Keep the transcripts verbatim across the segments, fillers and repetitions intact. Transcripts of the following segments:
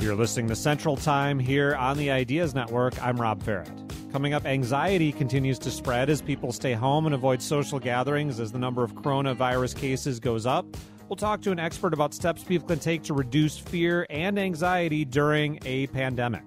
You're listening to Central Time here on the Ideas Network. I'm Rob Farrett. Coming up, anxiety continues to spread as people stay home and avoid social gatherings as the number of coronavirus cases goes up. We'll talk to an expert about steps people can take to reduce fear and anxiety during a pandemic.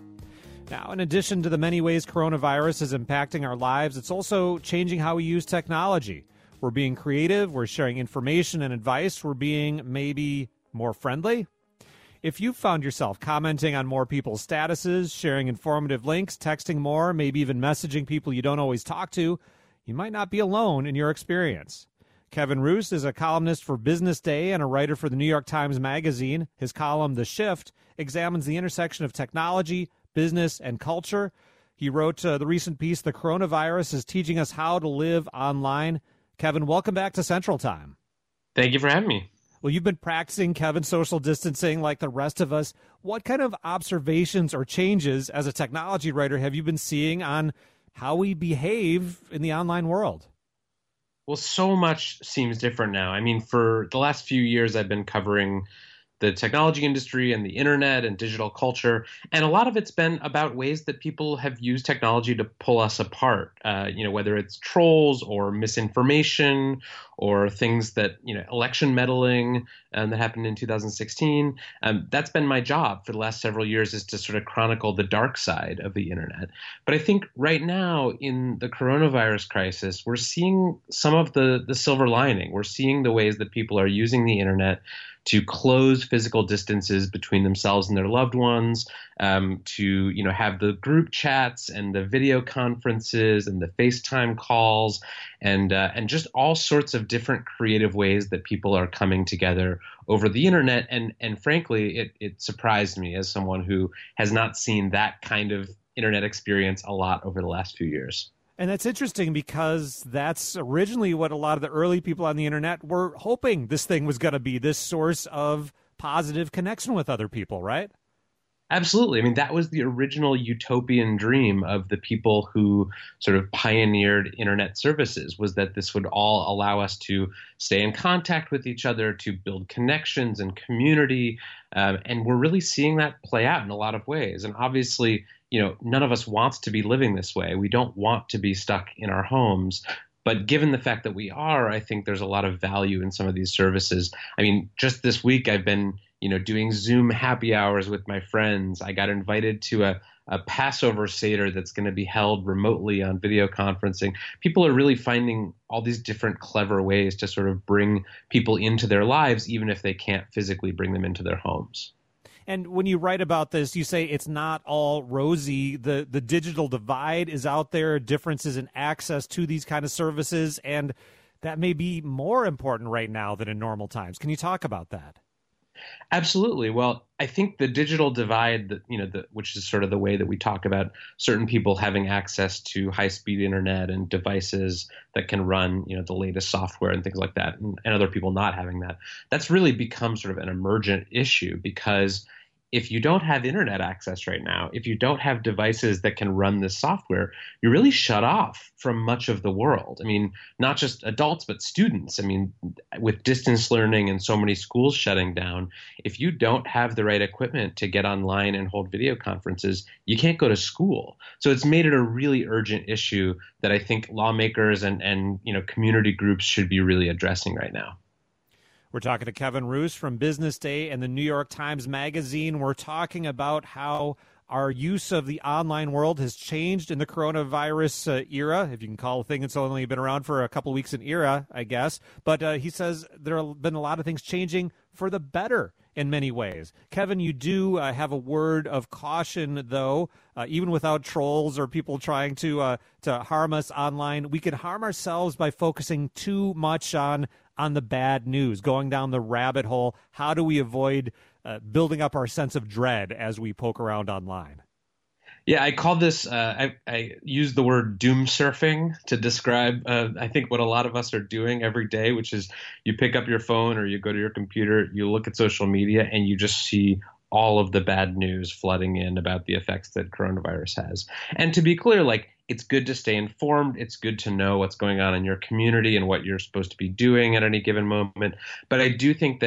Now, in addition to the many ways coronavirus is impacting our lives, it's also changing how we use technology. We're being creative, we're sharing information and advice, we're being maybe more friendly. If you found yourself commenting on more people's statuses, sharing informative links, texting more, maybe even messaging people you don't always talk to, you might not be alone in your experience. Kevin Roose is a columnist for Business Day and a writer for the New York Times Magazine. His column, The Shift, examines the intersection of technology, business, and culture. He wrote uh, the recent piece, The Coronavirus is Teaching Us How to Live Online. Kevin, welcome back to Central Time. Thank you for having me. Well, you've been practicing, Kevin, social distancing like the rest of us. What kind of observations or changes as a technology writer have you been seeing on how we behave in the online world? Well, so much seems different now. I mean, for the last few years, I've been covering the technology industry and the internet and digital culture. And a lot of it's been about ways that people have used technology to pull us apart, uh, you know, whether it's trolls or misinformation or things that, you know, election meddling um, that happened in two thousand sixteen. Um, that's been my job for the last several years, is to sort of chronicle the dark side of the internet. But I think right now in the coronavirus crisis, we're seeing some of the, the silver lining. We're seeing the ways that people are using the internet to close physical distances between themselves and their loved ones, um, to, you know, have the group chats and the video conferences and the FaceTime calls and uh, and just all sorts of different creative ways that people are coming together over the internet. And and frankly, it, it surprised me as someone who has not seen that kind of internet experience a lot over the last few years. And that's interesting because that's originally what a lot of the early people on the internet were hoping this thing was going to be, this source of positive connection with other people, right? Absolutely. I mean, that was the original utopian dream of the people who sort of pioneered internet services, was that this would all allow us to stay in contact with each other, to build connections and community. Um, and we're really seeing that play out in a lot of ways. And obviously, you know, none of us wants to be living this way. We don't want to be stuck in our homes. But given the fact that we are, I think there's a lot of value in some of these services. I mean, just this week, I've been, you know, doing Zoom happy hours with my friends. I got invited to a, a Passover Seder that's going to be held remotely on video conferencing. People are really finding all these different clever ways to sort of bring people into their lives, even if they can't physically bring them into their homes. And when you write about this, you say it's not all rosy. The the digital divide is out there, differences in access to these kind of services, and that may be more important right now than in normal times. Can you talk about that? Absolutely. Well, I think the digital divide, that you know, the, which is sort of the way that we talk about certain people having access to high-speed internet and devices that can run, you know, the latest software and things like that, and, and other people not having that, that's really become sort of an emergent issue, because if you don't have internet access right now, if you don't have devices that can run this software, you're really shut off from much of the world. I mean, not just adults, but students. I mean, with distance learning and so many schools shutting down, if you don't have the right equipment to get online and hold video conferences, you can't go to school. So it's made it a really urgent issue that I think lawmakers and, and you know, community groups should be really addressing right now. We're talking to Kevin Roose from Business Day and the New York Times Magazine. We're talking about how our use of the online world has changed in the coronavirus uh, era, if you can call a thing that's only been around for a couple of weeks an era, I guess. But uh, he says there have been a lot of things changing for the better in many ways. Kevin, you do uh, have a word of caution, though. Uh, even without trolls or people trying to uh, to harm us online, we can harm ourselves by focusing too much on on the bad news, going down the rabbit hole. How do we avoid uh, building up our sense of dread as we poke around online? Yeah, I call this, uh, I, I use the word doom surfing to describe, uh, I think, what a lot of us are doing every day, which is you pick up your phone or you go to your computer, you look at social media, and you just see all of the bad news flooding in about the effects that coronavirus has. And to be clear, like, it's good to stay informed. It's good to know what's going on in your community and what you're supposed to be doing at any given moment. But I do think that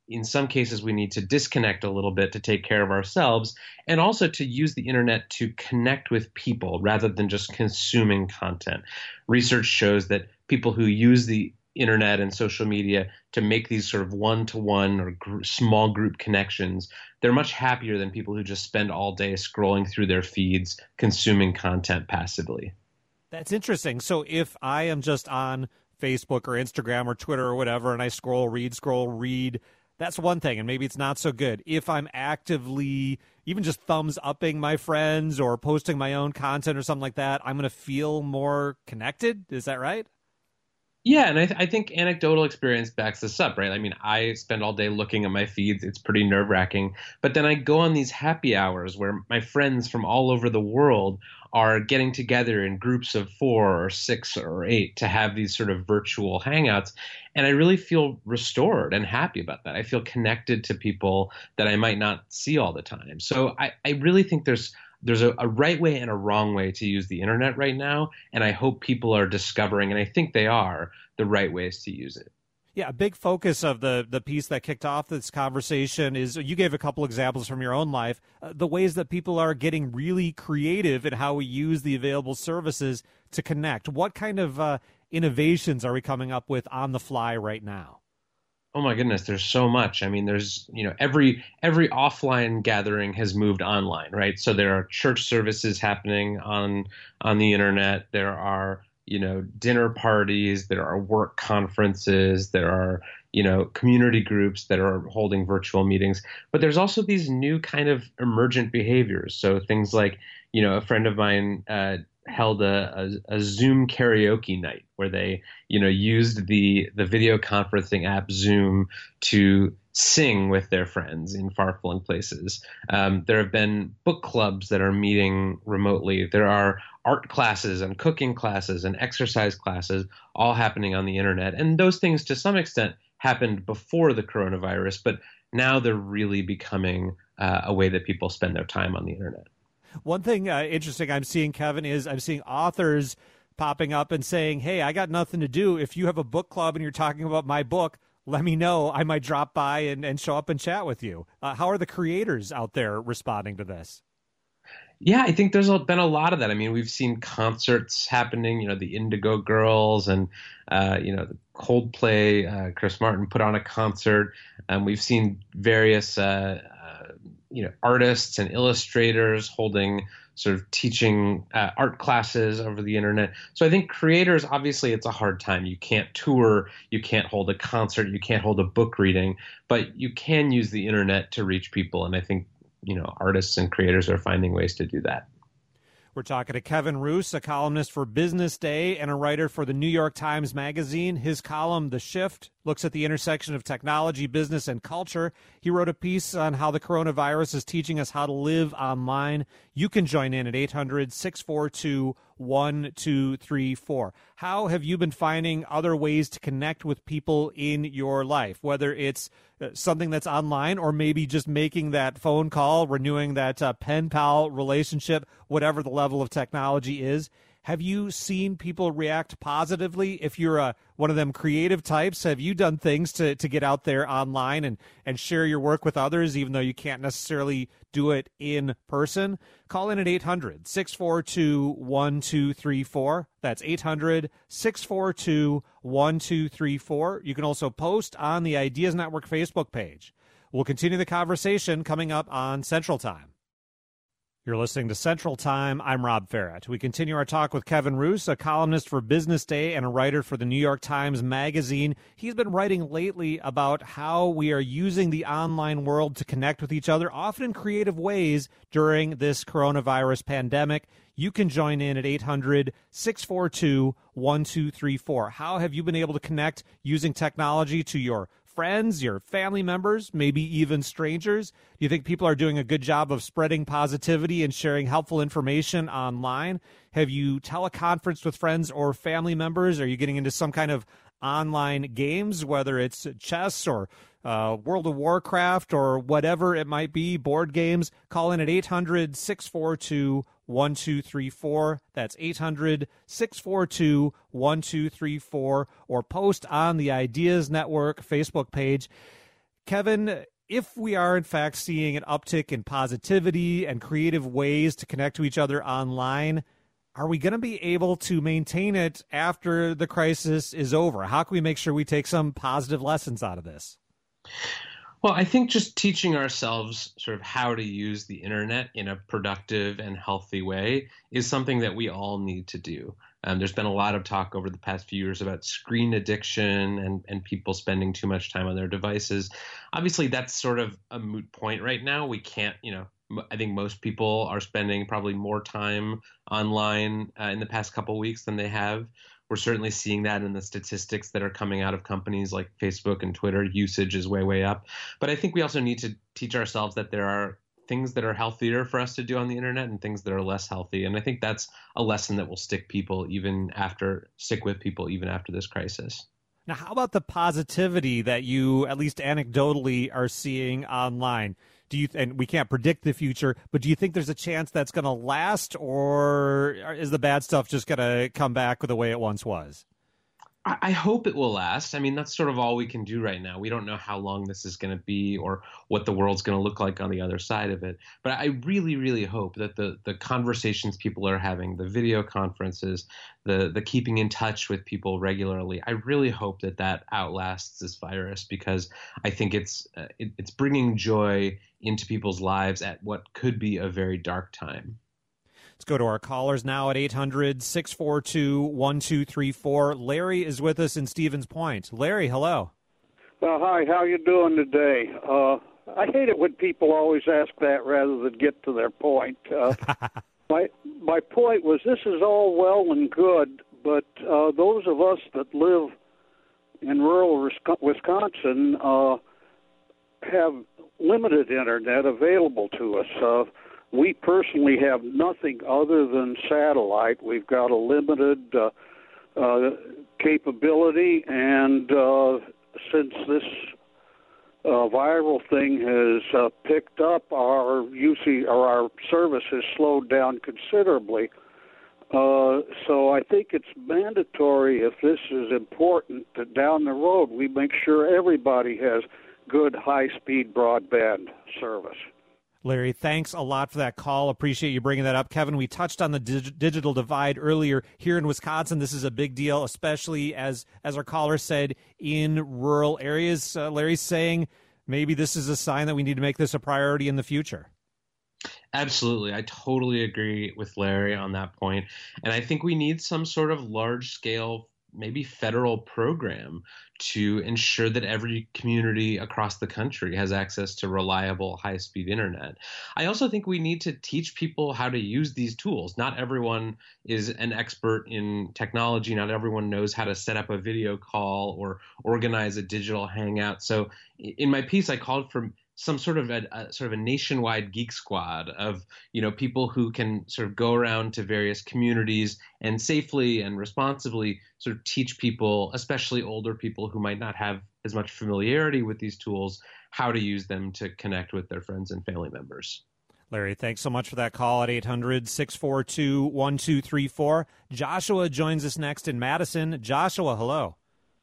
in some cases we need to disconnect a little bit to take care of ourselves, and also to use the internet to connect with people rather than just consuming content. Research shows that people who use the internet and social media to make these sort of one-to-one or gr- small group connections, they're much happier than people who just spend all day scrolling through their feeds, consuming content passively. That's interesting. So if I am just on Facebook or Instagram or Twitter or whatever, and I scroll, read, scroll, read, that's one thing, and maybe it's not so good. If I'm actively even just thumbs upping my friends or posting my own content or something like that, I'm going to feel more connected. Is that right? Yeah, and I, th- I think anecdotal experience backs this up, right? I mean, I spend all day looking at my feeds. It's pretty nerve-wracking. But then I go on these happy hours where my friends from all over the world are getting together in groups of four or six or eight to have these sort of virtual hangouts. And I really feel restored and happy about that. I feel connected to people that I might not see all the time. So I, I really think there's There's a, a right way and a wrong way to use the internet right now, and I hope people are discovering, and I think they are, the right ways to use it. Yeah, a big focus of the, the piece that kicked off this conversation is, you gave a couple examples from your own life, uh, the ways that people are getting really creative in how we use the available services to connect. What kind of uh, innovations are we coming up with on the fly right now? Oh my goodness, there's so much. I mean, there's, you know, every every offline gathering has moved online, right? So there are church services happening on on the internet. There are, you know, dinner parties, there are work conferences, there are, you know, community groups that are holding virtual meetings. But there's also these new kind of emergent behaviors. So things like, you know, a friend of mine uh, held a, a, a Zoom karaoke night where they, you know, used the the video conferencing app Zoom to sing with their friends in far-flung places. Um, there have been book clubs that are meeting remotely. There are art classes and cooking classes and exercise classes all happening on the internet. And those things, to some extent, happened before the coronavirus, but now they're really becoming uh, a way that people spend their time on the internet. One thing uh, interesting I'm seeing, Kevin, is I'm seeing authors popping up and saying, hey, I got nothing to do. If you have a book club and you're talking about my book, let me know. I might drop by and, and show up and chat with you. Uh, how are the creators out there responding to this? Yeah, I think there's been a lot of that. I mean, we've seen concerts happening, you know, the Indigo Girls and, uh, you know, the Coldplay, uh, Chris Martin put on a concert. Um, we've seen various, uh, uh, you know, artists and illustrators holding sort of teaching uh, art classes over the internet. So I think creators, obviously, it's a hard time. You can't tour, you can't hold a concert, you can't hold a book reading, but you can use the internet to reach people. And I think, you know, artists and creators are finding ways to do that. We're talking to Kevin Roose, a columnist for Business Day and a writer for the New York Times Magazine. His column, The Shift, looks at the intersection of technology, business, and culture. He wrote a piece on how the coronavirus is teaching us how to live online. You can join in at eight hundred, six four two, one two three four. How have you been finding other ways to connect with people in your life, whether it's uh, something that's online or maybe just making that phone call, renewing that uh, pen pal relationship, whatever the level of technology is? Have you seen people react positively? If you're a, one of them creative types, have you done things to, to get out there online and, and share your work with others, even though you can't necessarily do it in person? Call in at eight hundred, six four two, one two three four. That's eight hundred, six four two, one two three four. You can also post on the Ideas Network Facebook page. We'll continue the conversation coming up on Central Time. You're listening to Central Time. I'm Rob Ferret. We continue our talk with Kevin Roose, a columnist for Business Day and a writer for the New York Times Magazine. He's been writing lately about how we are using the online world to connect with each other, often in creative ways during this coronavirus pandemic. You can join in at eight hundred, six four two, one two three four. How have you been able to connect using technology to your friends, your family members, maybe even strangers? Do you think people are doing a good job of spreading positivity and sharing helpful information online? Have you teleconferenced with friends or family members? Are you getting into some kind of online games, whether it's chess or uh, World of Warcraft or whatever it might be, board games? Call in at eight hundred, six four two, one two three four. That's eight hundred, six four two, one two three four, or post on the Ideas Network Facebook page. Kevin, if we are in fact seeing an uptick in positivity and creative ways to connect to each other online, are we going to be able to maintain it after the crisis is over? How can we make sure we take some positive lessons out of this? Well, I think just teaching ourselves sort of how to use the internet in a productive and healthy way is something that we all need to do. Um, there's been a lot of talk over the past few years about screen addiction and, and people spending too much time on their devices. Obviously, that's sort of a moot point right now. We can't, you know, I think most people are spending probably more time online uh, in the past couple of weeks than they have. We're certainly seeing that in the statistics that are coming out of companies like Facebook and Twitter. Usage is way, way up. But I think we also need to teach ourselves that there are things that are healthier for us to do on the internet and things that are less healthy. And I think that's a lesson that will stick people even after, stick with people even after this crisis. Now, how about the positivity that you, at least anecdotally, are seeing online? Do you, and we can't predict the future, but do you think there's a chance that's going to last, or is the bad stuff just going to come back the way it once was? I hope it will last. I mean, that's sort of all we can do right now. We don't know how long this is going to be or what the world's going to look like on the other side of it. But I really, really hope that the the conversations people are having, the video conferences, the the keeping in touch with people regularly, I really hope that that outlasts this virus, because I think it's uh, it, it's bringing joy into people's lives at what could be a very dark time. Let's go to our callers now at eight hundred, six four two, one two three four. Larry is with us in Stevens Point. Larry, hello. Well, hi, how you doing today? Uh, I hate it when people always ask that rather than get to their point. Uh, my my point was, this is all well and good, but uh, those of us that live in rural Wisconsin uh, have limited internet available to us. Uh, We personally have nothing other than satellite. We've got a limited uh, uh, capability, and uh, since this uh, viral thing has uh, picked up, our usage or our service has slowed down considerably. Uh, so I think it's mandatory, if this is important, that down the road we make sure everybody has good high-speed broadband service. Larry, thanks a lot for that call. Appreciate you bringing that up. Kevin, we touched on the dig- digital divide earlier. Here in Wisconsin, this is a big deal, especially as, as our caller said, in rural areas. Uh, Larry's saying maybe this is a sign that we need to make this a priority in the future. Absolutely. I totally agree with Larry on that point. And I think we need some sort of large-scale, maybe federal program to ensure that every community across the country has access to reliable high-speed internet. I also think we need to teach people how to use these tools. Not everyone is an expert in technology. Not everyone knows how to set up a video call or organize a digital hangout. So in my piece, I called for some sort of a, a sort of a nationwide geek squad of, you know, people who can sort of go around to various communities and safely and responsibly sort of teach people, especially older people who might not have as much familiarity with these tools, how to use them to connect with their friends and family members. Larry, thanks so much for that call at eight hundred, six four two, one two three four. Joshua joins us next in Madison. Joshua, hello.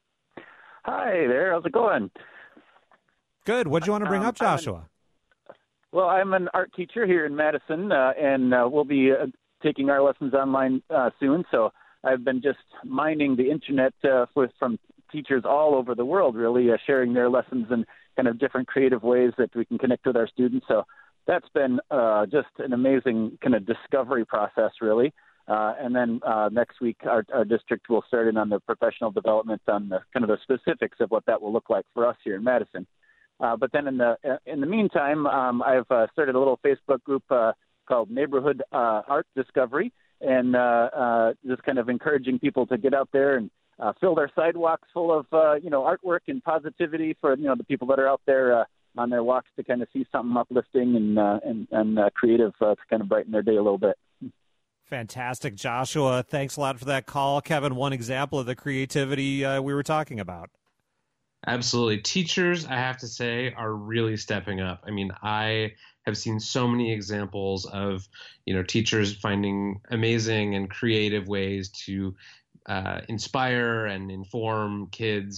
Hi there. How's it going? Good. What do you want to bring um, up, Joshua? An, well, I'm an art teacher here in Madison, uh, and uh, we'll be uh, taking our lessons online uh, soon. So I've been just mining the internet uh, with, from teachers all over the world, really, uh, sharing their lessons in kind of different creative ways that we can connect with our students. So that's been uh, just an amazing kind of discovery process, really. Uh, and then uh, next week, our, our district will start in on the professional development on the kind of the specifics of what that will look like for us here in Madison. Uh, but then in the in the meantime, um, I've uh, started a little Facebook group uh, called Neighborhood uh, Art Discovery, and uh, uh, just kind of encouraging people to get out there and uh, fill their sidewalks full of uh, you know artwork and positivity for you know the people that are out there uh, on their walks to kind of see something uplifting and uh, and, and uh, creative uh, to kind of brighten their day a little bit. Fantastic, Joshua. Thanks a lot for that call. Kevin, one example of the creativity uh, we were talking about. Absolutely. Teachers, I have to say, are really stepping up. I mean, I have seen so many examples of, you know, teachers finding amazing and creative ways to uh, inspire and inform kids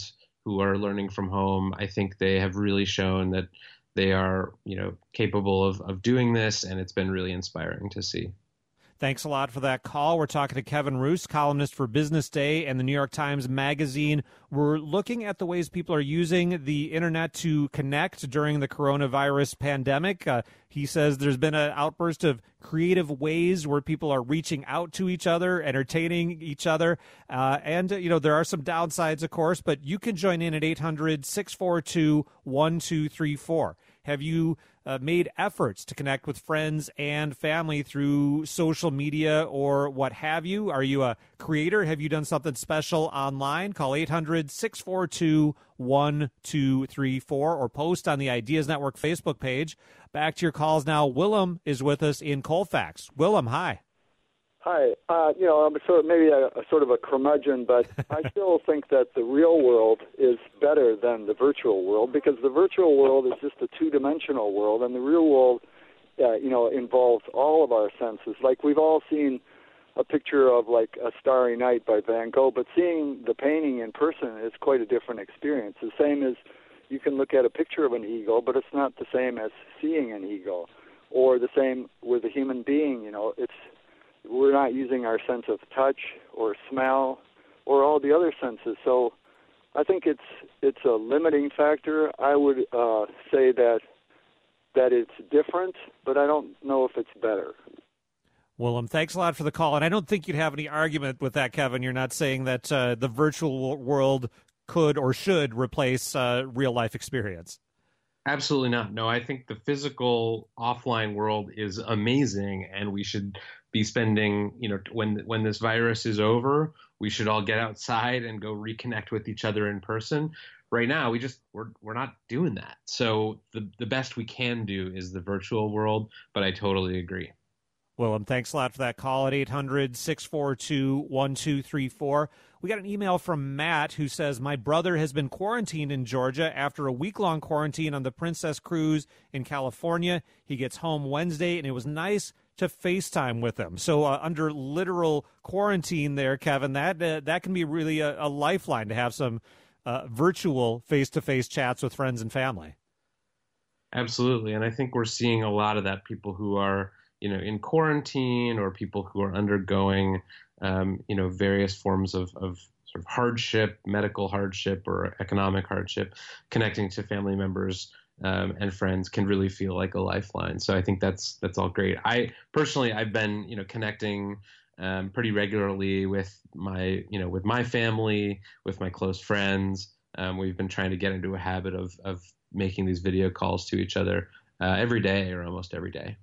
who are learning from home. I think they have really shown that they are, you know, capable of, of doing this, and it's been really inspiring to see. Thanks a lot for that call. We're talking to Kevin Roose, columnist for Business Day and the New York Times Magazine. We're looking at the ways people are using the internet to connect during the coronavirus pandemic. Uh, he says there's been an outburst of creative ways where people are reaching out to each other, entertaining each other. Uh, and, uh, you know, there are some downsides, of course, but you can join in at eight hundred, six four two, one two three four. Have you uh, made efforts to connect with friends and family through social media or what have you? Are you a creator? Have you done something special online? Call eight hundred, six four two, one two three four or post on the Ideas Network Facebook page. Back to your calls now. Willem is with us in Colfax. Willem, hi. Hi. Uh, you know, I'm sort of maybe a, a sort of a curmudgeon, but I still think that the real world is better than the virtual world, because the virtual world is just a two-dimensional world, and the real world, uh, you know, involves all of our senses. Like, we've all seen a picture of, like, A Starry Night by Van Gogh, but seeing the painting in person is quite a different experience. The same as you can look at a picture of an eagle, but it's not the same as seeing an eagle. Or the same with a human being, you know, it's we're not using our sense of touch or smell or all the other senses. So I think it's it's a limiting factor. I would uh, say that that it's different, but I don't know if it's better. Willem, thanks a lot for the call. And I don't think you'd have any argument with that, Kevin. You're not saying that uh, the virtual world could or should replace uh, real-life experience. Absolutely not. No, I think the physical offline world is amazing, and we should be spending, you know, when when this virus is over, we should all get outside and go reconnect with each other in person. Right now, we just we're we're not doing that. So the the best we can do is the virtual world, but I totally agree. Willem, thanks a lot for that call at eight hundred, six four two, one two three four. We got an email from Matt who says, my brother has been quarantined in Georgia after a week-long quarantine on the Princess Cruise in California. He gets home Wednesday, and it was nice to FaceTime with him. So uh, under literal quarantine there, Kevin, that uh, that can be really a, a lifeline to have some uh, virtual face-to-face chats with friends and family. Absolutely, and I think we're seeing a lot of that, people who are, you know, in quarantine or people who are undergoing, um, you know, various forms of, of sort of hardship, medical hardship or economic hardship, connecting to family members um, and friends can really feel like a lifeline. So I think that's that's all great. I personally, I've been, you know, connecting um, pretty regularly with my, you know, with my family, with my close friends. Um, we've been trying to get into a habit of of making these video calls to each other uh, every day or almost every day.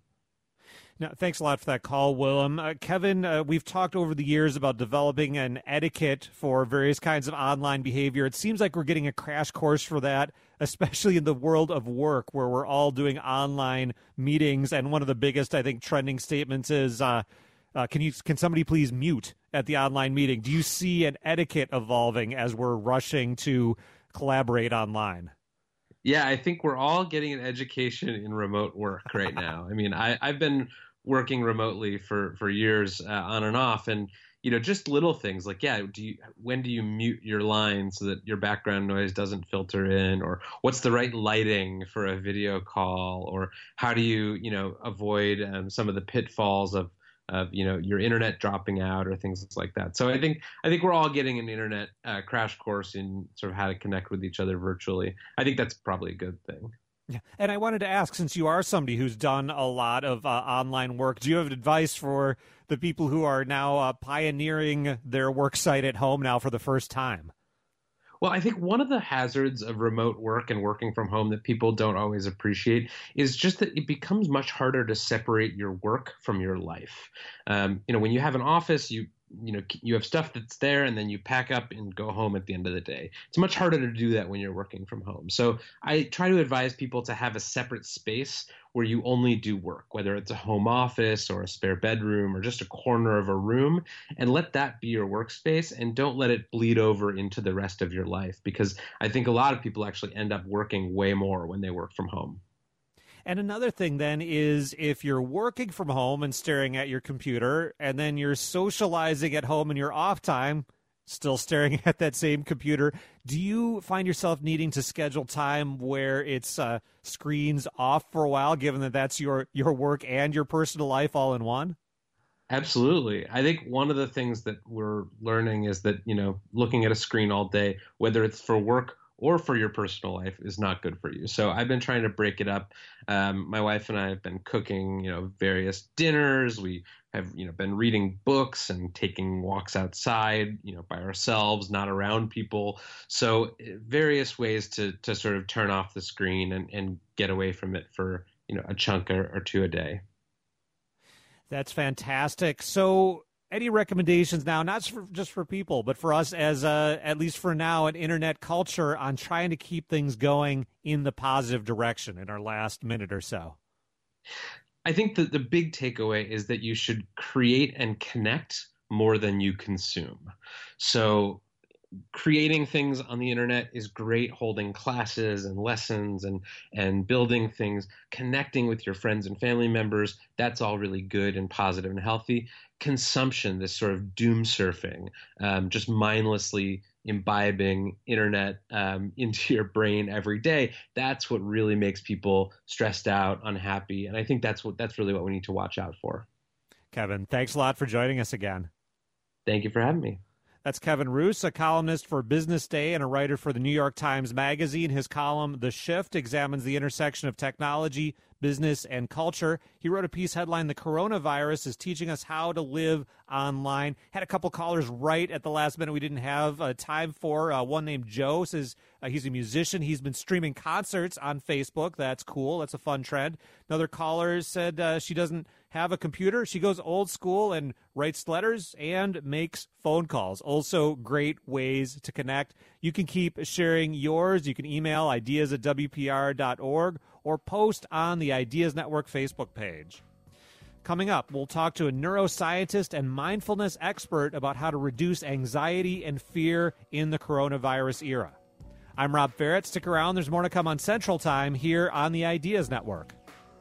Now, thanks a lot for that call, Willem. Uh, Kevin, uh, we've talked over the years about developing an etiquette for various kinds of online behavior. It seems like we're getting a crash course for that, especially in the world of work, where we're all doing online meetings. And one of the biggest, I think, trending statements is, uh, uh, can you can somebody please mute at the online meeting? Do you see an etiquette evolving as we're rushing to collaborate online? Yeah, I think we're all getting an education in remote work right now. I mean, I, I've been working remotely for, for years uh, on and off. And, you know, just little things like, yeah, do you, when do you mute your line so that your background noise doesn't filter in? Or what's the right lighting for a video call? Or how do you, you know, avoid um, some of the pitfalls of, of, you know, your internet dropping out or things like that. So I think I think we're all getting an internet uh, crash course in sort of how to connect with each other virtually. I think that's probably a good thing. Yeah. And I wanted to ask, since you are somebody who's done a lot of uh, online work, do you have advice for the people who are now uh, pioneering their work site at home now for the first time? Well, I think one of the hazards of remote work and working from home that people don't always appreciate is just that it becomes much harder to separate your work from your life. Um, you know, when you have an office, you you know, you have stuff that's there and then you pack up and go home at the end of the day. It's much harder to do that when you're working from home. So I try to advise people to have a separate space where you only do work, whether it's a home office or a spare bedroom or just a corner of a room, and let that be your workspace and don't let it bleed over into the rest of your life, because I think a lot of people actually end up working way more when they work from home. And another thing then is if you're working from home and staring at your computer and then you're socializing at home in your off time, still staring at that same computer. Do you find yourself needing to schedule time where it's uh, screens off for a while, given that that's your, your work and your personal life all in one? Absolutely. I think one of the things that we're learning is that, you know, looking at a screen all day, whether it's for work or for your personal life, is not good for you. So I've been trying to break it up. Um, my wife and I have been cooking, you know, various dinners. We have, you know, been reading books and taking walks outside, you know, by ourselves, not around people. So various ways to to sort of turn off the screen and, and get away from it for, you know, a chunk or, or two a day. That's fantastic. So any recommendations now, not for, just for people, but for us as, uh, at least for now, an internet culture on trying to keep things going in the positive direction in our last minute or so? I think that the big takeaway is that you should create and connect more than you consume. So creating things on the internet is great, holding classes and lessons and and building things, connecting with your friends and family members. That's all really good and positive and healthy. Consumption, this sort of doom surfing, um, just mindlessly imbibing internet um, into your brain every day, that's what really makes people stressed out, unhappy. And I think that's what that's really what we need to watch out for. Kevin, thanks a lot for joining us again. Thank you for having me. That's Kevin Roose, a columnist for Business Day and a writer for the New York Times Magazine. His column, The Shift, examines the intersection of technology, business, and culture. He wrote a piece headlined, "The Coronavirus is Teaching Us How to Live Online." Had a couple callers right at the last minute we didn't have uh, time for. Uh, one named Joe says uh, he's a musician. He's been streaming concerts on Facebook. That's cool. That's a fun trend. Another caller said uh, she doesn't have a computer. She goes old school and writes letters and makes phone calls. Also great ways to connect. You can keep sharing yours. You can email ideas at W P R dot org or post on the Ideas Network Facebook page. Coming up, we'll talk to a neuroscientist and mindfulness expert about how to reduce anxiety and fear in the coronavirus era. I'm Rob Ferret. Stick around. There's more to come on Central Time here on the Ideas Network.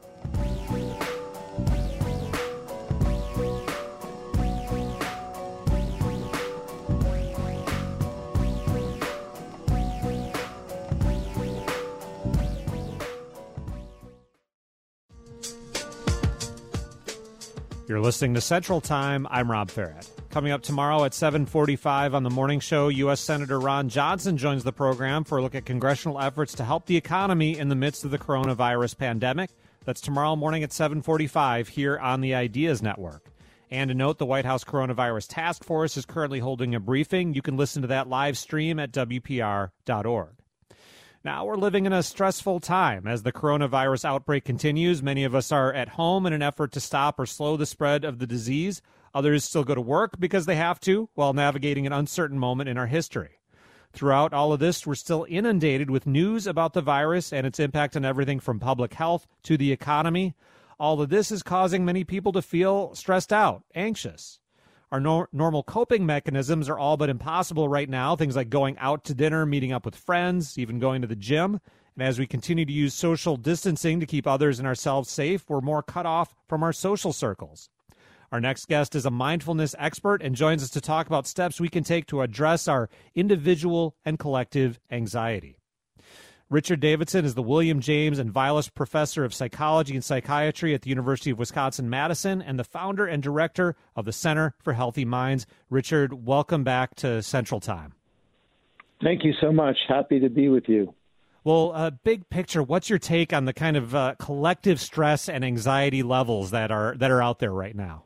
You're listening to Central Time. I'm Rob Ferret. Coming up tomorrow at seven forty-five on the morning show, U S Senator Ron Johnson joins the program for a look at congressional efforts to help the economy in the midst of the coronavirus pandemic. That's tomorrow morning at seven forty-five here on the Ideas Network. And to note, the White House Coronavirus Task Force is currently holding a briefing. You can listen to that live stream at W P R dot org. Now, we're living in a stressful time. As the coronavirus outbreak continues, many of us are at home in an effort to stop or slow the spread of the disease. Others still go to work because they have to, while navigating an uncertain moment in our history. Throughout all of this, we're still inundated with news about the virus and its impact on everything from public health to the economy. All of this is causing many people to feel stressed out, anxious. Our no- normal coping mechanisms are all but impossible right now, things like going out to dinner, meeting up with friends, even going to the gym. And as we continue to use social distancing to keep others and ourselves safe, we're more cut off from our social circles. Our next guest is a mindfulness expert and joins us to talk about steps we can take to address our individual and collective anxiety. Richard Davidson is the William James and Vilas Professor of Psychology and Psychiatry at the University of Wisconsin-Madison and the founder and director of the Center for Healthy Minds. Richard, welcome back to Central Time. Thank you so much. Happy to be with you. Well, uh, big picture, what's your take on the kind of uh, collective stress and anxiety levels that are that are out there right now?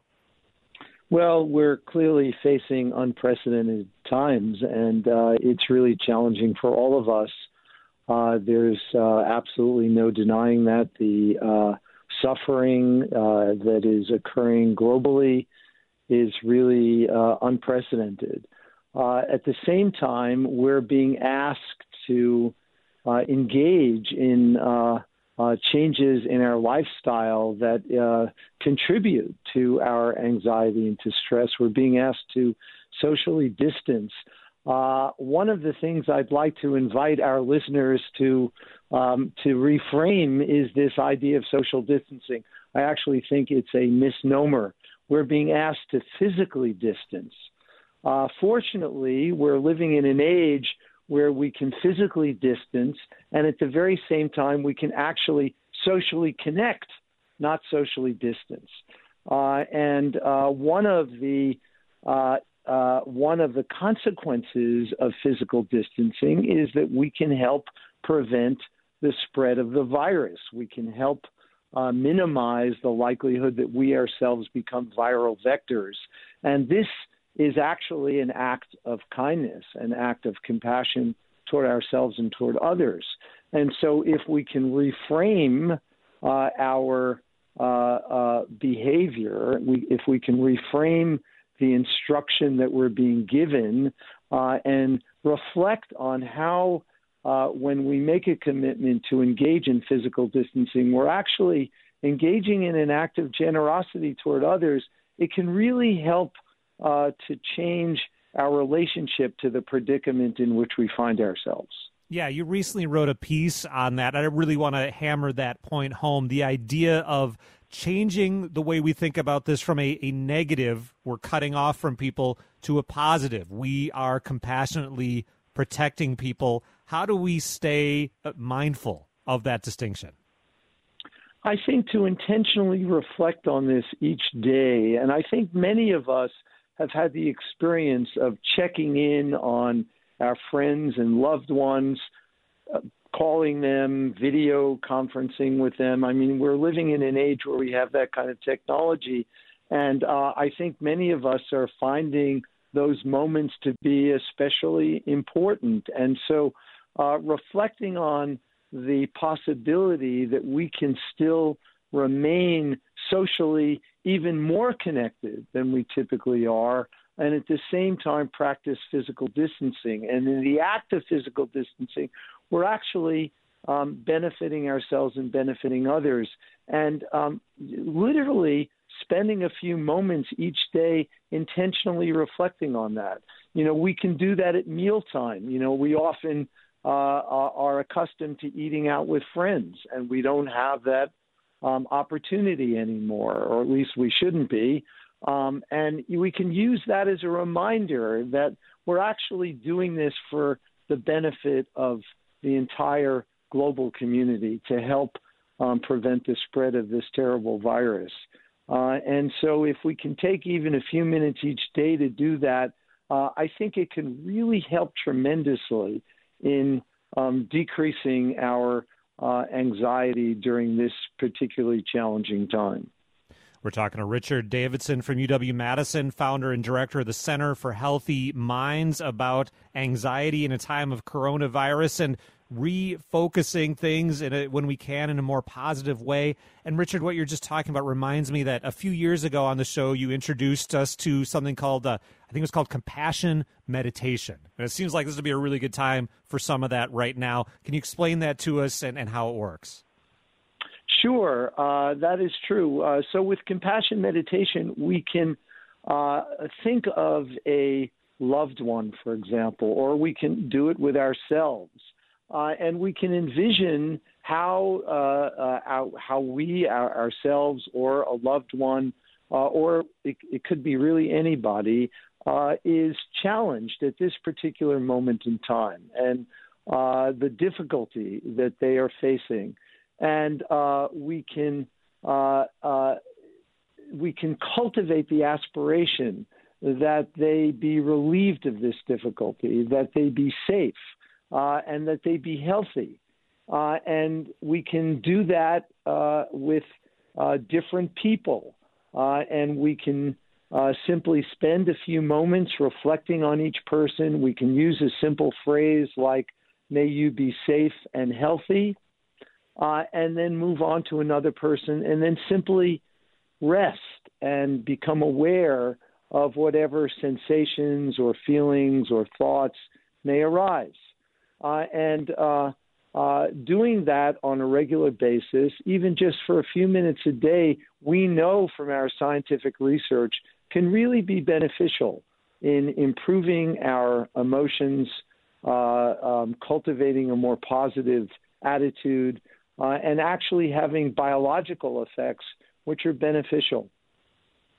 Well, we're clearly facing unprecedented times, and uh, it's really challenging for all of us. Uh, there's uh, absolutely no denying that the uh, suffering uh, that is occurring globally is really uh, unprecedented. Uh, at the same time, we're being asked to uh, engage in uh, uh, changes in our lifestyle that uh, contribute to our anxiety and to stress. We're being asked to socially distance. Uh, one of the things I'd like to invite our listeners to um, to reframe is this idea of social distancing. I actually think it's a misnomer. We're being asked to physically distance. Uh, fortunately, we're living in an age where we can physically distance, and at the very same time, we can actually socially connect, not socially distance. Uh, and uh, one of the uh, uh, one of the consequences of physical distancing is that we can help prevent the spread of the virus. We can help uh, minimize the likelihood that we ourselves become viral vectors. And this is actually an act of kindness, an act of compassion toward ourselves and toward others. And so if we can reframe uh, our uh, uh, behavior, we, if we can reframe the instruction that we're being given uh, and reflect on how uh, when we make a commitment to engage in physical distancing, we're actually engaging in an act of generosity toward others, it can really help uh, to change our relationship to the predicament in which we find ourselves. Yeah, you recently wrote a piece on that. I really want to hammer that point home, the idea of changing the way we think about this from a, a negative, we're cutting off from people, to a positive. We are compassionately protecting people. How do we stay mindful of that distinction? I think to intentionally reflect on this each day, and I think many of us have had the experience of checking in on our friends and loved ones, uh, calling them, video conferencing with them. I mean, we're living in an age where we have that kind of technology, and uh, I think many of us are finding those moments to be especially important. And so uh, reflecting on the possibility that we can still remain socially even more connected than we typically are, and at the same time practice physical distancing. And in the act of physical distancing, we're actually um, benefiting ourselves and benefiting others. And um, literally spending a few moments each day intentionally reflecting on that. You know, we can do that at mealtime. You know, we often uh, are accustomed to eating out with friends, and we don't have that um, opportunity anymore, or at least we shouldn't be. Um, and we can use that as a reminder that we're actually doing this for the benefit of the entire global community to help um, prevent the spread of this terrible virus. Uh, and so if we can take even a few minutes each day to do that, uh, I think it can really help tremendously in um, decreasing our uh, anxiety during this particularly challenging time. We're talking to Richard Davidson from U W-Madison, founder and director of the Center for Healthy Minds, about anxiety in a time of coronavirus and refocusing things in a, when we can in a more positive way. And Richard, what you're just talking about reminds me that a few years ago on the show, you introduced us to something called, uh, I think it was called compassion meditation. And it seems like this would be a really good time for some of that right now. Can you explain that to us and, and how it works? Sure, uh, that is true. Uh, so with compassion meditation, we can uh, think of a loved one, for example, or we can do it with ourselves. Uh, and we can envision how uh, uh, how, how we our, ourselves or a loved one, uh, or it, it could be really anybody, uh, is challenged at this particular moment in time, and uh, the difficulty that they are facing. And uh, we can uh, uh, we can cultivate the aspiration that they be relieved of this difficulty, that they be safe, uh, and that they be healthy. Uh, and we can do that uh, with uh, different people, uh, and we can uh, simply spend a few moments reflecting on each person. We can use a simple phrase like, "May you be safe and healthy." Uh, and then move on to another person, and then simply rest and become aware of whatever sensations or feelings or thoughts may arise. Uh, and uh, uh, doing that on a regular basis, even just for a few minutes a day, we know from our scientific research can really be beneficial in improving our emotions, uh, um, cultivating a more positive attitude, Uh, and actually having biological effects which are beneficial.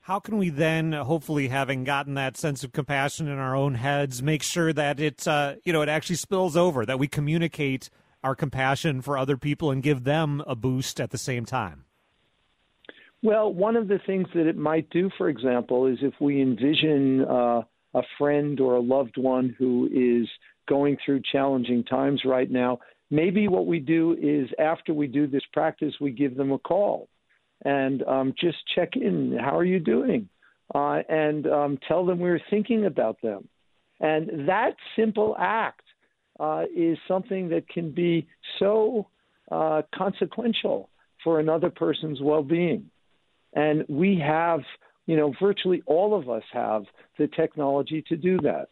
how can we then, hopefully having gotten that sense of compassion in our own heads, make sure that it, uh, you know, it actually spills over, that we communicate our compassion for other people and give them a boost at the same time? Well, one of the things that it might do, for example, is if we envision uh, a friend or a loved one who is going through challenging times right now, maybe what we do is after we do this practice, we give them a call and um, just check in. How are you doing? Uh, and um, tell them we're thinking about them. And that simple act uh, is something that can be so uh, consequential for another person's well-being. And we have, you know, virtually all of us have the technology to do that.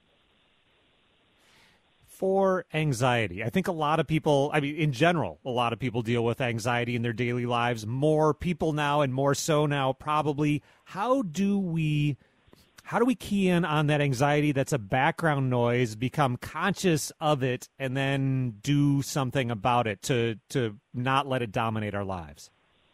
For anxiety, I think a lot of people, I mean, in general, a lot of people deal with anxiety in their daily lives. More people now and more so now, probably. How do we, how do we key in on that anxiety that's a background noise, become conscious of it, and then do something about it to to not let it dominate our lives?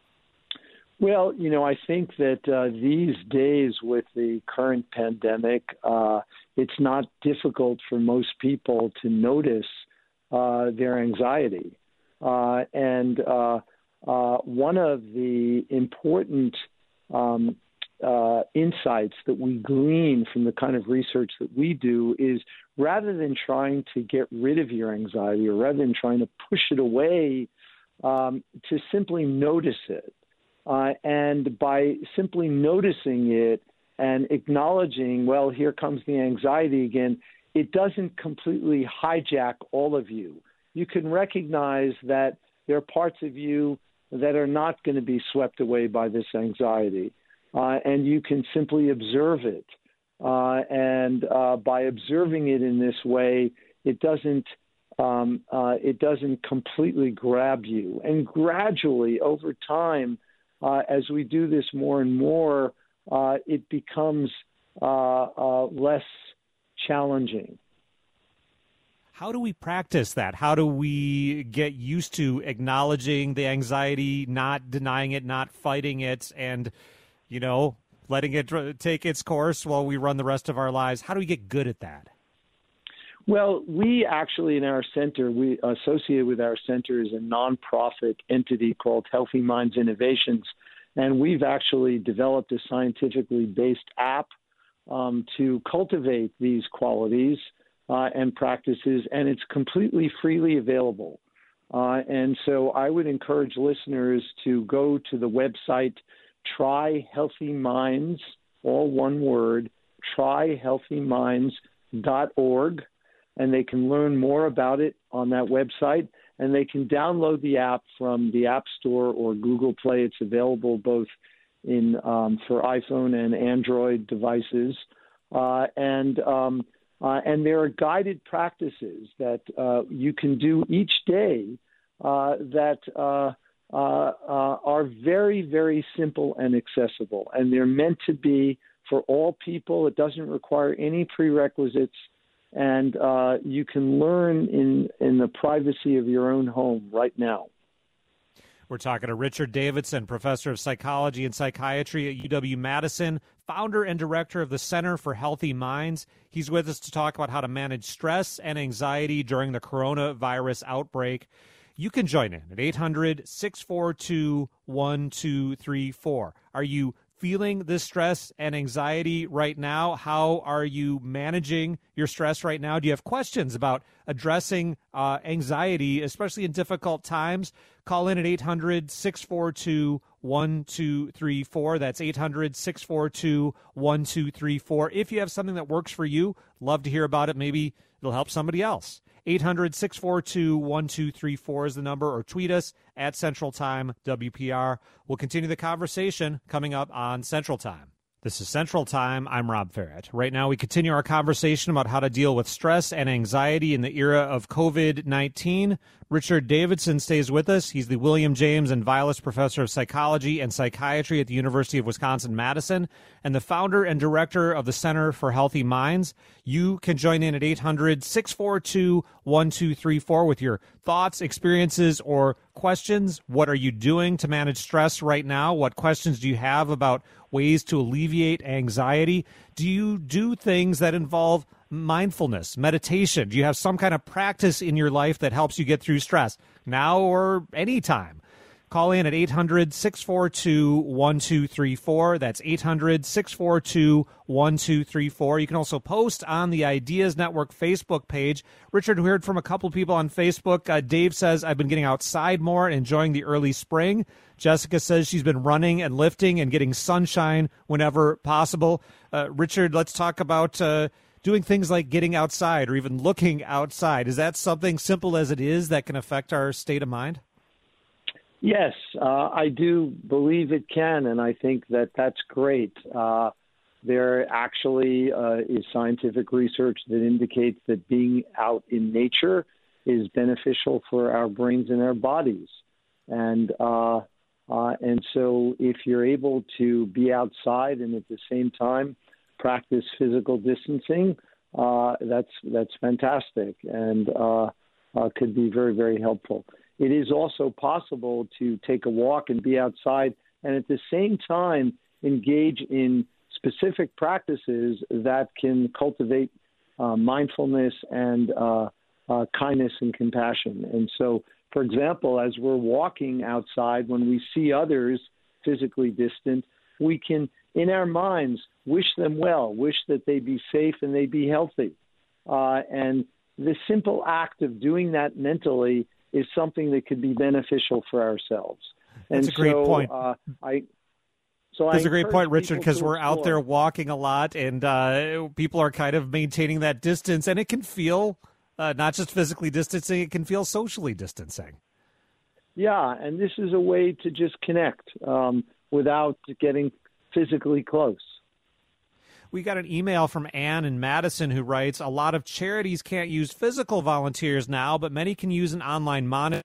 Well, you know, I think that uh, these days with the current pandemic, uh, it's not difficult for most people to notice uh, their anxiety. Uh, and uh, uh, one of the important um, uh, insights that we glean from the kind of research that we do is rather than trying to get rid of your anxiety or rather than trying to push it away, um, to simply notice it. Uh, and by simply noticing it and acknowledging, well, here comes the anxiety again, it doesn't completely hijack all of you. You can recognize that there are parts of you that are not going to be swept away by this anxiety. Uh, and you can simply observe it. Uh, and uh, by observing it in this way, it doesn't um, uh, it doesn't completely grab you. And gradually, over time, Uh, as we do this more and more, uh, it becomes uh, uh, less challenging. How do we practice that? How do we get used to acknowledging the anxiety, not denying it, not fighting it, and, you know, letting it take its course while we run the rest of our lives? How do we get good at that? Well, we actually in our center, we associated with our center is a nonprofit entity called Healthy Minds Innovations, and we've actually developed a scientifically based app um, to cultivate these qualities uh, and practices, and it's completely freely available. Uh, and so I would encourage listeners to go to the website Try Healthy Minds, all one word, try healthy minds dot org. And they can learn more about it on that website, and they can download the app from the App Store or Google Play. It's available both in um, for iPhone and Android devices, uh, and um, uh, and there are guided practices that uh, you can do each day uh, that uh, uh, uh, are very, very simple and accessible, and they're meant to be for all people. It doesn't require any prerequisites. And uh, you can learn in, in the privacy of your own home right now. We're talking to Richard Davidson, professor of psychology and psychiatry at U W-Madison, founder and director of the Center for Healthy Minds. He's with us to talk about how to manage stress and anxiety during the coronavirus outbreak. You can join in at eight hundred, six four two, one two three four. Are you feeling this stress and anxiety right now? How are you managing your stress right now? Do you have questions about addressing uh, anxiety, especially in difficult times? Call in at eight hundred, six four two, one two three four. That's eight hundred, six four two, one two three four. If you have something that works for you, love to hear about it. Maybe it'll help somebody else. eight hundred, six four two, one two three four is the number, or tweet us at Central Time W P R. We'll continue the conversation coming up on Central Time. This is Central Time. I'm Rob Ferret. Right now, we continue our conversation about how to deal with stress and anxiety in the era of COVID nineteen. Richard Davidson stays with us. He's the William James and Vilas Professor of Psychology and Psychiatry at the University of Wisconsin-Madison and the founder and director of the Center for Healthy Minds. You can join in at eight hundred, six four two, one two three four with your thoughts, experiences, or questions. What are you doing to manage stress right now? What questions do you have about ways to alleviate anxiety? Do you do things that involve mindfulness, meditation? Do you have some kind of practice in your life that helps you get through stress now or anytime? Call in at eight hundred, six four two, one two three four. That's eight hundred, six four two, one two three four. You can also post on the Ideas Network Facebook page. Richard, we heard from a couple of people on Facebook. Uh, Dave says, I've been getting outside more and enjoying the early spring. Jessica says she's been running and lifting and getting sunshine whenever possible. Uh, Richard, let's talk about uh, doing things like getting outside or even looking outside. Is that something simple as it is that can affect our state of mind? Yes, uh, I do believe it can, and I think that that's great. Uh, there actually uh, is scientific research that indicates that being out in nature is beneficial for our brains and our bodies. And uh, uh, and so if you're able to be outside and at the same time practice physical distancing, uh, that's that's fantastic and uh, uh, could be very, very helpful. It is also possible to take a walk and be outside and at the same time engage in specific practices that can cultivate uh, mindfulness and uh, uh, kindness and compassion. And so, for example, as we're walking outside, when we see others physically distant, we can, in our minds, wish them well, wish that they be safe and they be healthy. Uh, and the simple act of doing that mentally is something that could be beneficial for ourselves. That's and a great so, point. Uh, I, so That's I a great point, Richard, because we're explore. out there walking a lot and uh, people are kind of maintaining that distance, and it can feel uh, not just physically distancing, it can feel socially distancing. Yeah, and this is a way to just connect um, without getting physically close. We got an email from Ann in Madison who writes, a lot of charities can't use physical volunteers now, but many can use an online monitor.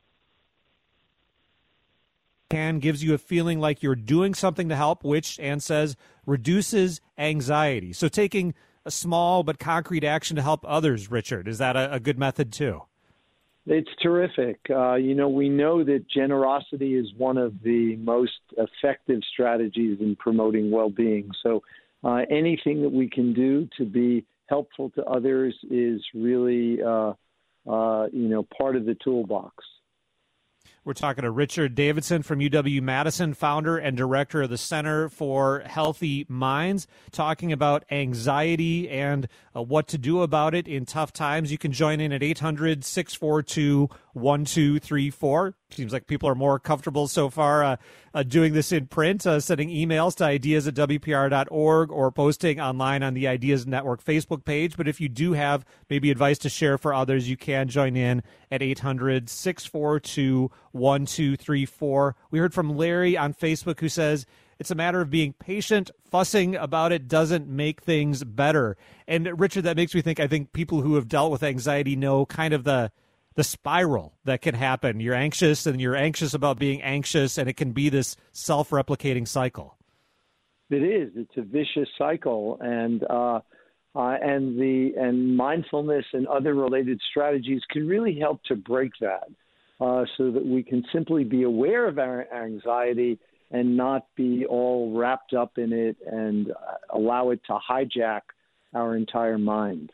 Can gives you a feeling like you're doing something to help, which, Ann says, reduces anxiety. So taking a small but concrete action to help others, Richard, is that a, a good method too? It's terrific. Uh, you know, we know that generosity is one of the most effective strategies in promoting well-being. So Uh, anything that we can do to be helpful to others is really, uh, uh, you know, part of the toolbox. We're talking to Richard Davidson from U W-Madison, founder and director of the Center for Healthy Minds, talking about anxiety and uh, what to do about it in tough times. You can join in at eight hundred, six four two, one two three four. Seems like people are more comfortable so far uh, uh, doing this in print, uh, sending emails to ideas at W P R dot org or posting online on the Ideas Network Facebook page. But if you do have maybe advice to share for others, you can join in at eight hundred, six four two, one two three four. We heard from Larry on Facebook who says, it's a matter of being patient. Fussing about it doesn't make things better. And Richard, that makes me think, I think people who have dealt with anxiety know kind of the the spiral that can happen. You're anxious and you're anxious about being anxious, and it can be this self-replicating cycle. It is. It's a vicious cycle, and uh, uh, and the and mindfulness and other related strategies can really help to break that, uh, so that we can simply be aware of our anxiety and not be all wrapped up in it and uh, allow it to hijack our entire mind.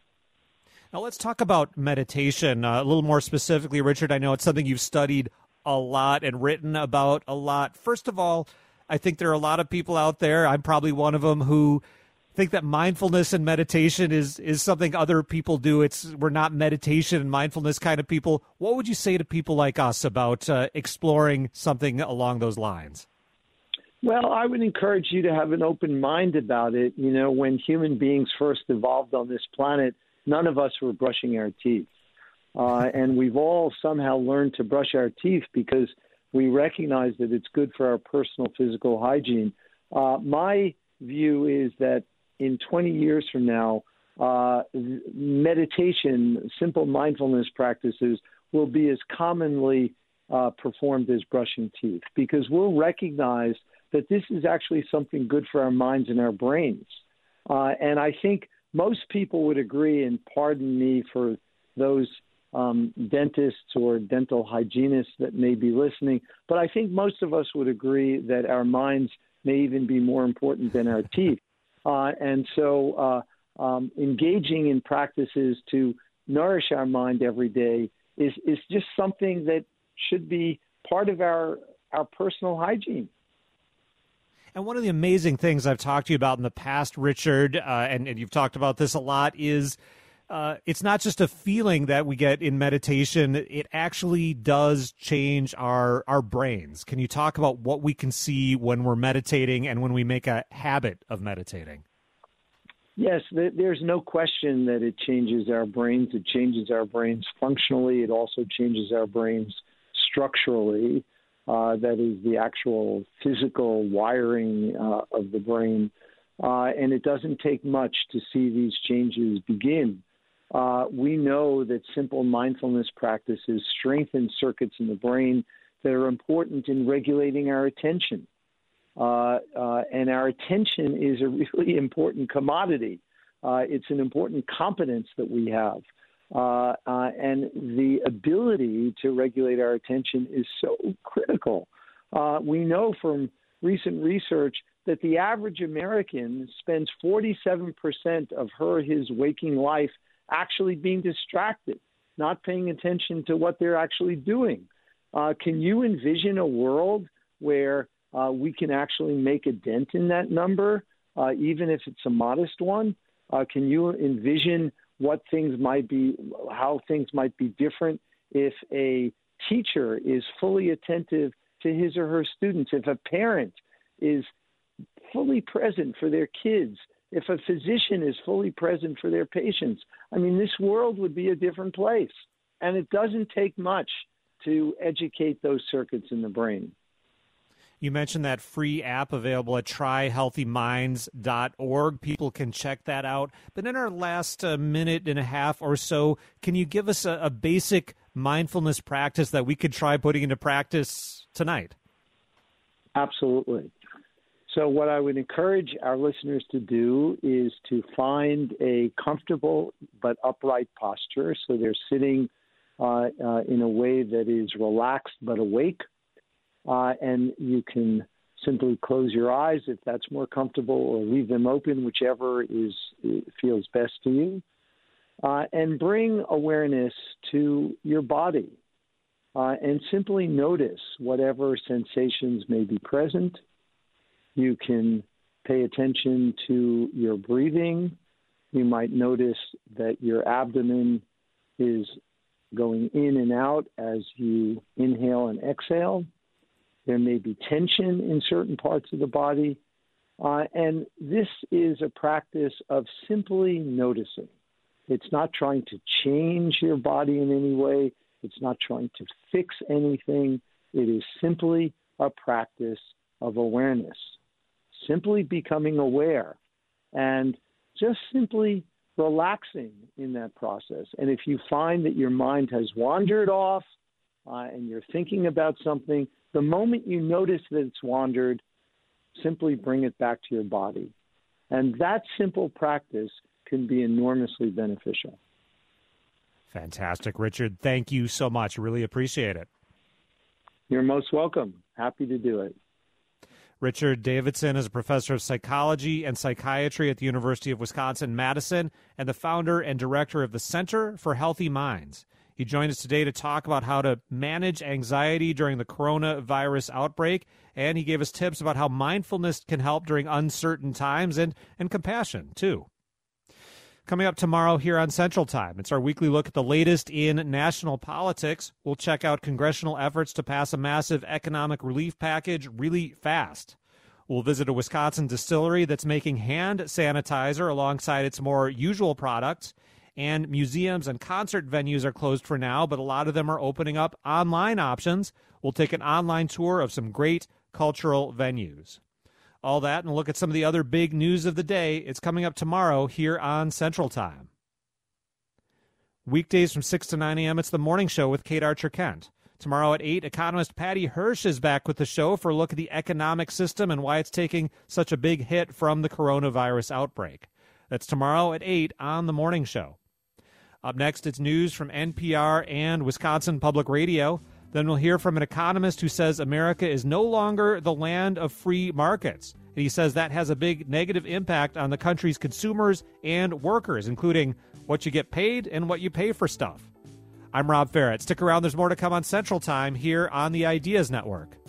Now let's talk about meditation uh, a little more specifically, Richard. I know it's something you've studied a lot and written about a lot. First of all, I think there are a lot of people out there, I'm probably one of them, who think that mindfulness and meditation is is something other people do. It's we're not meditation and mindfulness kind of people. What would you say to people like us about uh, exploring something along those lines? Well, I would encourage you to have an open mind about it. You know, when human beings first evolved on this planet, none of us were brushing our teeth. Uh, and we've all somehow learned to brush our teeth because we recognize that it's good for our personal physical hygiene. Uh, my view is that in twenty years from now, uh, meditation, simple mindfulness practices will be as commonly uh, performed as brushing teeth, because we'll recognize that this is actually something good for our minds and our brains. Uh, and I think most people would agree, and pardon me for those um, dentists or dental hygienists that may be listening, but I think most of us would agree that our minds may even be more important than our teeth. Uh, and so uh, um, engaging in practices to nourish our mind every day is, is just something that should be part of our, our personal hygiene. And one of the amazing things I've talked to you about in the past, Richard, uh, and, and you've talked about this a lot, is uh, it's not just a feeling that we get in meditation. It actually does change our, our brains. Can you talk about what we can see when we're meditating and when we make a habit of meditating? Yes, there's no question that it changes our brains. It changes our brains functionally. It also changes our brains structurally. Uh, that is the actual physical wiring uh, of the brain. Uh, and it doesn't take much to see these changes begin. Uh, we know that simple mindfulness practices strengthen circuits in the brain that are important in regulating our attention. Uh, uh, and our attention is a really important commodity. Uh, it's an important competence that we have. Uh, uh, and the ability to regulate our attention is so critical. Uh, we know from recent research that the average American spends forty-seven percent of her or his waking life actually being distracted, not paying attention to what they're actually doing. Uh, can you envision a world where uh, we can actually make a dent in that number, uh, even if it's a modest one? Uh, can you envision what things might be, how things might be different if a teacher is fully attentive to his or her students, if a parent is fully present for their kids, if a physician is fully present for their patients? I mean, this world would be a different place. And it doesn't take much to educate those circuits in the brain. You mentioned that free app available at try healthy minds dot org. People can check that out. But in our last uh, minute and a half or so, can you give us a, a basic mindfulness practice that we could try putting into practice tonight? Absolutely. So what I would encourage our listeners to do is to find a comfortable but upright posture. So they're sitting uh, uh, in a way that is relaxed but awake. Uh, and you can simply close your eyes if that's more comfortable, or leave them open, whichever is feels best to you. Uh, and bring awareness to your body, uh, and simply notice whatever sensations may be present. You can pay attention to your breathing. You might notice that your abdomen is going in and out as you inhale and exhale. There may be tension in certain parts of the body. Uh, and this is a practice of simply noticing. It's not trying to change your body in any way. It's not trying to fix anything. It is simply a practice of awareness, simply becoming aware and just simply relaxing in that process. And if you find that your mind has wandered off uh, and you're thinking about something, the moment you notice that it's wandered, simply bring it back to your body. And that simple practice can be enormously beneficial. Fantastic, Richard. Thank you so much. Really appreciate it. You're most welcome. Happy to do it. Richard Davidson is a professor of psychology and psychiatry at the University of Wisconsin-Madison and the founder and director of the Center for Healthy Minds. He joined us today to talk about how to manage anxiety during the coronavirus outbreak, and he gave us tips about how mindfulness can help during uncertain times, and, and compassion, too. Coming up tomorrow here on Central Time, it's our weekly look at the latest in national politics. We'll check out congressional efforts to pass a massive economic relief package really fast. We'll visit a Wisconsin distillery that's making hand sanitizer alongside its more usual products. And museums and concert venues are closed for now, but a lot of them are opening up online options. We'll take an online tour of some great cultural venues. All that and look at some of the other big news of the day. It's coming up tomorrow here on Central Time. Weekdays from six to nine a.m., it's The Morning Show with Kate Archer-Kent. Tomorrow at eight, economist Patty Hirsch is back with the show for a look at the economic system and why it's taking such a big hit from the coronavirus outbreak. That's tomorrow at eight on The Morning Show. Up next, it's news from N P R and Wisconsin Public Radio. Then we'll hear from an economist who says America is no longer the land of free markets. And he says that has a big negative impact on the country's consumers and workers, including what you get paid and what you pay for stuff. I'm Rob Ferrett. Stick around. There's more to come on Central Time here on the Ideas Network.